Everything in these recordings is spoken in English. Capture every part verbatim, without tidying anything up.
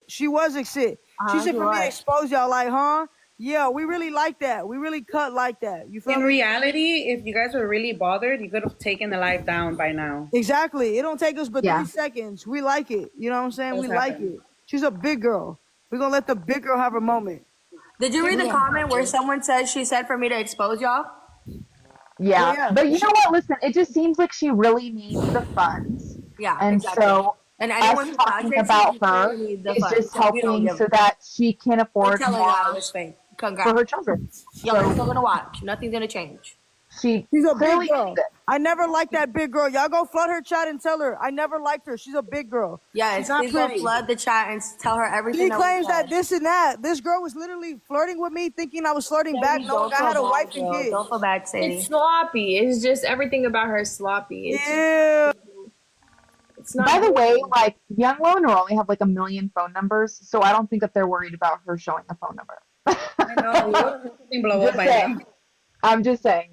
She was excited. Uh-huh, She said he for me to was. expose y'all, like, huh? Yeah, we really like that. We really cut like that. You feel In me? reality, if you guys were really bothered, you could have taken the live down by now. Exactly. It don't take us but Yeah. three seconds. We like it. You know what I'm saying? Does we like happen. it. She's a big girl. We're gonna let the big girl have her moment. Did you read the comment where someone said she said for me to expose y'all? Yeah. Yeah. But you know what? Listen, it just seems like she really needs the funds. Yeah, And exactly. so And anyone us who's talking clout about chasing, you her clearly need the is funds, just so we don't helping give so them. that she can They afford tell her that it more was fake. for Congrats. her children. Y'all are So still gonna watch. Nothing's gonna change. she She's a clearly big girl. needs it. I never liked that big girl. Y'all go flood her chat and tell her. I never liked her. She's a big girl. Yes, She's not please go pretty. flood the chat and tell her everything. She that we claims said. that this and that. This girl was literally flirting with me, thinking I was flirting Sadie, back, knowing don't I feel had a bad, wife and girl. kids. Don't feel bad, Sadie. It's sloppy. It's just everything about her is sloppy. It's Yeah. it's not. By the good. way, like Young Lo and Rolly have like a million phone numbers, so I don't think that they're worried about her showing the phone number. I know. We would have something blow up Just by saying. now. I'm just saying.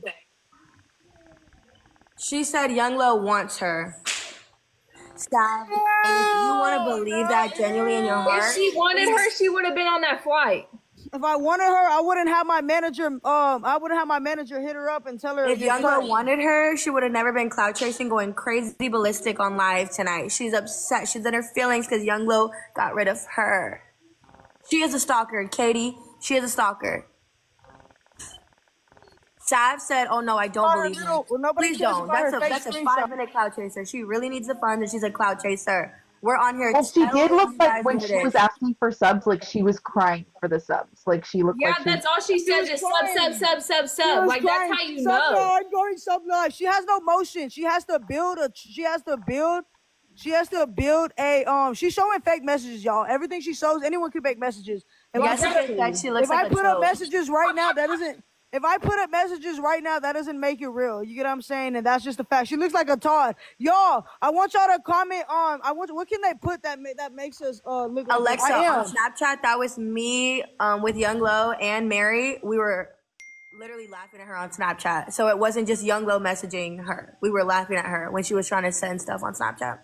She said Young Lo wants her. Stop. And if you want to believe that genuinely in your heart, If she wanted her, she would have been on that flight. If I wanted her, I wouldn't have my manager. Um, I wouldn't have my manager hit her up and tell her. if Young Lo wanted her, she would have never been clout chasing, going crazy ballistic on live tonight. She's upset. She's in her feelings because Young Lo got rid of her. She is a stalker, Katie. She is a stalker. Sav said, "Oh no, I don't Not her believe little- it. well, nobody Please cares don't. about That's her a fake that's a screenshot. five minute clout chaser. She really needs the funds, and she's a clout chaser. We're on here. Well, she did telling look you like guys when what it she was is. asking for subs, like she was crying for the subs. Like she looked Yeah, like she that's all she says was is sub, crying. sub, sub, sub, She sub. was Like crying. that's how you Sub know. live, going sub live. She has no motion. She has to build a. She has to build. She has to build a. Um, she's showing fake messages, y'all. Everything she shows, anyone can make messages. If Yes, I she put, is that she looks if like I a put up troll. messages right now, that doesn't. If I put up messages right now, that doesn't make it real. You get what I'm saying? And that's just a fact. She looks like a Todd. Y'all, I want y'all to comment on. I want. What can they put that ma- that makes us uh look like Alexa I am. on Snapchat, that was me um, with Young Lo and Mary. We were literally laughing at her on Snapchat. So it wasn't just Young Lo messaging her. We were laughing at her when she was trying to send stuff on Snapchat.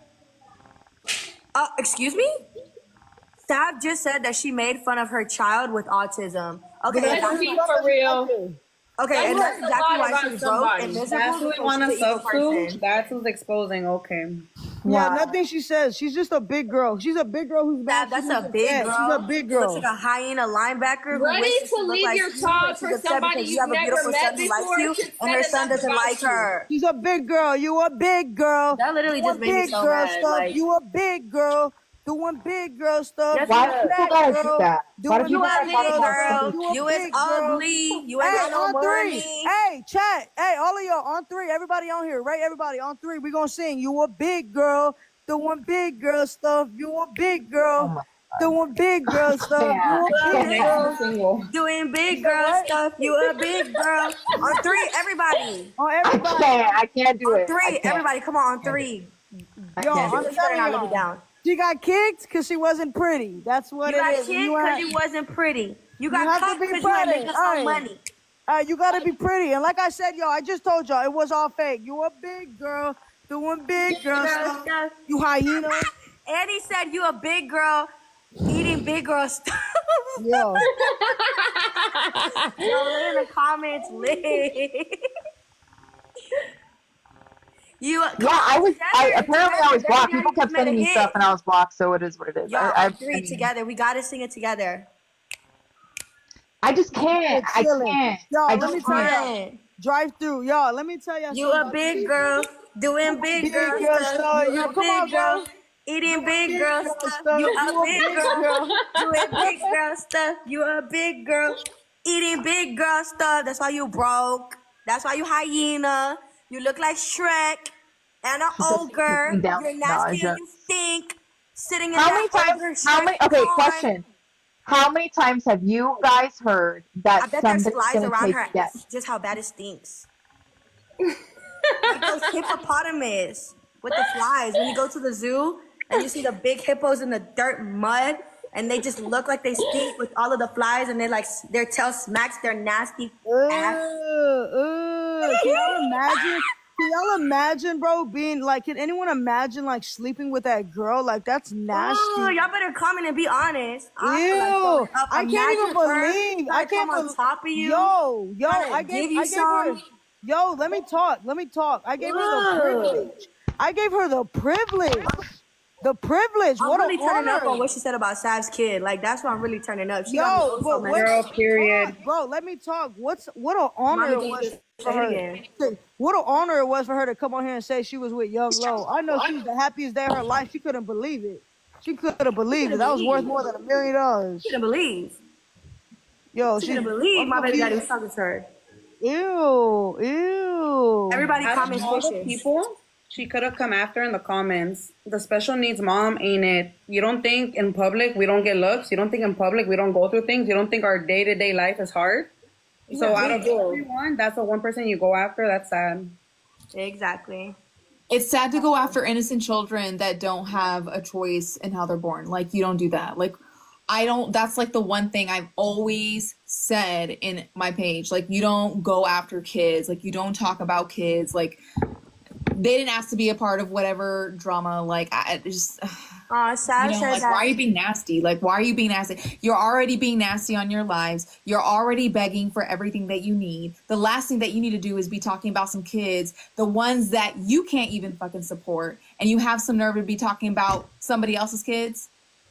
Uh, excuse me? Sav just said that she made fun of her child with autism. Okay, Let's that's, be for real. okay, and that's That's a exactly lot why about she's broke somebody. and That's miserable who we because want to she's an evil sub to. person. That's who's exposing. Okay. Yeah, Wow. nothing she says. She's just a big girl. She's a big girl who's Sav, bad. that's She's a big fat. girl. She's a big She looks girl. like a hyena linebacker who Ready wishes to she looked leave like your you, child and she's for upset somebody because you you've have a never beautiful met son who likes before you, should and her said son enough doesn't about like you. her. She's a big girl. You a big girl. That literally Doing just made me big so girl mad. stuff. Like, You a big girl. Doing big girl stuff. Yes, You Why a do yes. people fat gotta do girl. that? Why do Doing you people a gotta big talk big girl about stuff. girl. something? You a You is big girl. ugly. You ain't Hey, got no on three. money. Hey, chat. Hey, all of y'all on three. Everybody on here, right? Everybody on three. We gonna sing. You a big girl. Doing big girl stuff. You a big Oh girl. my Doing big girl stuff. can't. You a I big can't. girl. Single. Doing big You know girl what? stuff. You a big girl. On three, everybody. On I everybody. can't. I can't do On it. I three, can't. everybody. Come on, on I can't do it. three. I Yo, can't do I'm it. You better telling not let me y'all. down. She got kicked because she wasn't pretty. That's what You it got is. kicked You because ain't- you wasn't pretty. You got have to cut be because you ain't pretty. make us no Aye. money. Uh, you gotta be pretty. And like I said, y'all, I just told y'all it was all fake. You a big girl doing big girl Girl stuff. stuff. You hyena. And he said you a big girl eating big girl stuff. Yo. Yo, look in the comments, lit. You Yeah, I was. I together, apparently I was together, blocked. Daddy People Daddy kept just made a sending me hit. stuff, and I was blocked. So it is what it is. Y'all, I, I, on three I mean, together. We gotta sing it together. I just can't. I Chilling. can't. Y'all, I let me just tell can't. y'all. Fine. Drive through. Y'all, let me tell y'all You something a about big this. girl doing big, Big girl, girl stuff. stuff. You You a come big on, girl bro. eating big Big girl girl stuff. stuff. You You a a big big girl girl. doing big girl stuff. You a big girl eating big girl stuff. That's why you broke. That's why you hyena. You look like Shrek and an She said, "Take ogre. me down, You're nasty nausea." and you stink. Sitting in How that many ogre times? How Shrek many? Okay, porn. question. How many times have you guys heard I that bet there's somebody's flies gonna around take her death? ass. Just how bad it stinks. Like those hippopotamus with the flies. When you go to the zoo and you see the big hippos in the dirt mud, and they just look like they stink with all of the flies, and they like their tail smacks their nasty Uh, ass. uh, can y'all imagine? Can y'all imagine, bro, being like, can anyone imagine like sleeping with that girl? Like, that's nasty. Oh, y'all better comment and be honest. I feel Ew, like throwing up. I can't even Imagine her believe. trying I to can't come on believe. top of you. Yo, yo, trying to I gave, give you I gave her. some. Yo, let me talk. Let me talk. I gave her the Ugh. privilege. I gave her the privilege. The privilege. I'm What really an turning up on honor. what she said about Sav's kid. Like, that's why I'm really turning up. She got me Yo, oh so but mad. what? Girl, period. Talk, bro, let me talk. What's what an honor Mommy, it can you was just for say it her. again? What an honor it was for her to come on here and say she was with Young Lo. I know she was the happiest day of her life. She couldn't believe it. She couldn't believe it. That was worth more than a million dollars. She couldn't believe. Yo, She she couldn't believe I'm my baby daddy confused. was talking to her. Ew, ew. Everybody Out comment of all the suspicious. people she could have come after in the comments, the special needs mom ain't it. You don't think in public we don't get looks? You don't think in public we don't go through things? You don't think our day to day life is hard? So Yeah, out we of do. everyone, that's the one person you go after. That's sad. Exactly. It's sad to go after innocent children that don't have a choice in how they're born. Like, you don't do that. Like, I don't, that's like the one thing I've always said in my page. Like, you don't go after kids. Like, you don't talk about kids. Like, they didn't ask to be a part of whatever drama. Like, I it just, Uh, you Sav know, said like, that. why are you being nasty? Like, why are you being nasty? You're already being nasty on your lives. You're already begging for everything that you need. The last thing that you need to do is be talking about some kids, the ones that you can't even fucking support, and you have some nerve to be talking about somebody else's kids.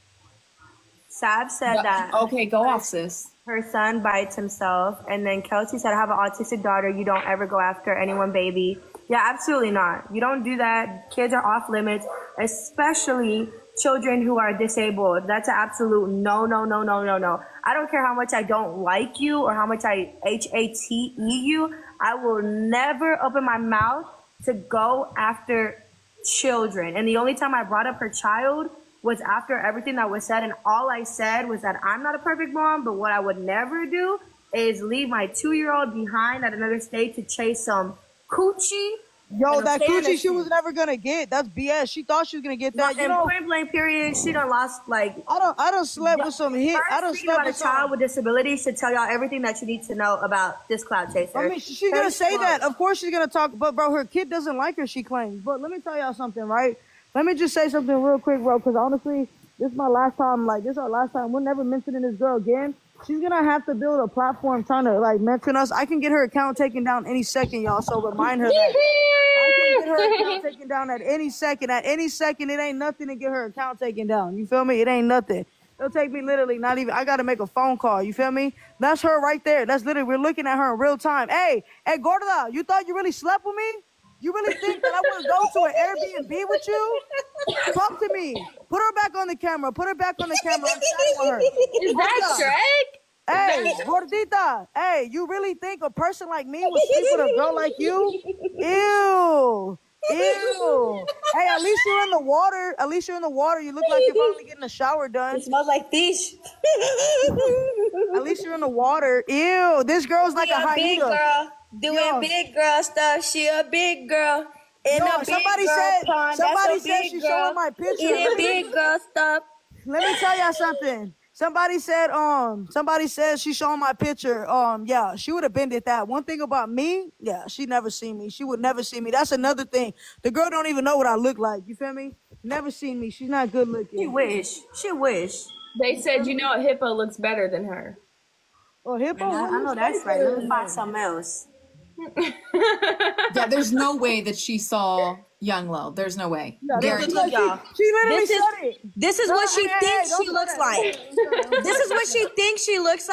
Sav said that Okay, go off, sis. her son bites himself, and then Kelsey said, "I have an autistic daughter. You don't ever go after anyone, baby." Yeah, absolutely not. You don't do that. Kids are off limits, especially children who are disabled. That's an absolute no, no, no, no, no, no. I don't care how much I don't like you or how much I H A T E you. I will never open my mouth to go after children. And the only time I brought up her child was after everything that was said. And all I said was that I'm not a perfect mom, but what I would never do is leave my two-year-old behind at another state to chase some coochie. Yo, and a that coochie she fantasy. was never gonna get. That's B S. She thought she was gonna get that. You In know, point blank period, she done lost like. I don't. I don't slept with some hit. I don't First, speaking slept about a with some. child with disabilities should tell y'all everything that you need to know about this cloud chaser. I mean, she- she's gonna First say one. that. Of course, she's gonna talk. But bro, her kid doesn't like her. She claims. But let me tell y'all something, right? Let me just say something real quick, bro. Because honestly, this is my last time. Like, this is our last time. We're never mentioning this girl again. She's gonna have to build a platform trying to like mention us. I can get her account taken down any second, y'all. So remind her that. I can get her account taken down at any second. At any second, it ain't nothing to get her account taken down. You feel me? It ain't nothing. It'll take me literally not even. I gotta make a phone call. You feel me? That's her right there. That's literally. We're looking at her in real time. Hey, hey, Gorda, you thought you really slept with me? You really think that I would go to an Airbnb with you? Talk to me. Put her back on the camera. Put her back on the camera. I'm chatting with her. Is that Gorda. Shrek? Hey, Gordita, hey, you really think a person like me would sleep with a girl like you? Ew. Ew. Hey, at least you're in the water. At least you're in the water. You look like you're probably getting a shower done. It smells like fish. At least you're in the water. Ew. This girl's like a hyena. girl doing Yo. big girl stuff. She a big girl. In Yo, a big somebody girl said, pond. somebody That's a said big she's girl. showing my Eating picture. big girl stuff. Let me tell y'all something. Somebody said, um, somebody said she's showing my picture. Um, yeah, she would have been did that. One thing about me, yeah, she never seen me. She would never see me. That's another thing. The girl don't even know what I look like. You feel me? Never seen me. She's not good She looking. wish. She wish. They said, you know, a hippo looks better than her. Oh, hippo. I, I know that's right. Let me find something else. Yeah, there's no way that she saw Young Lo. There's no way. Yeah, Guaranteed. look, y'all. She literally This is- said it. This is No, what she hey, hey, thinks don't she do looks that. like. This is what she thinks she looks like.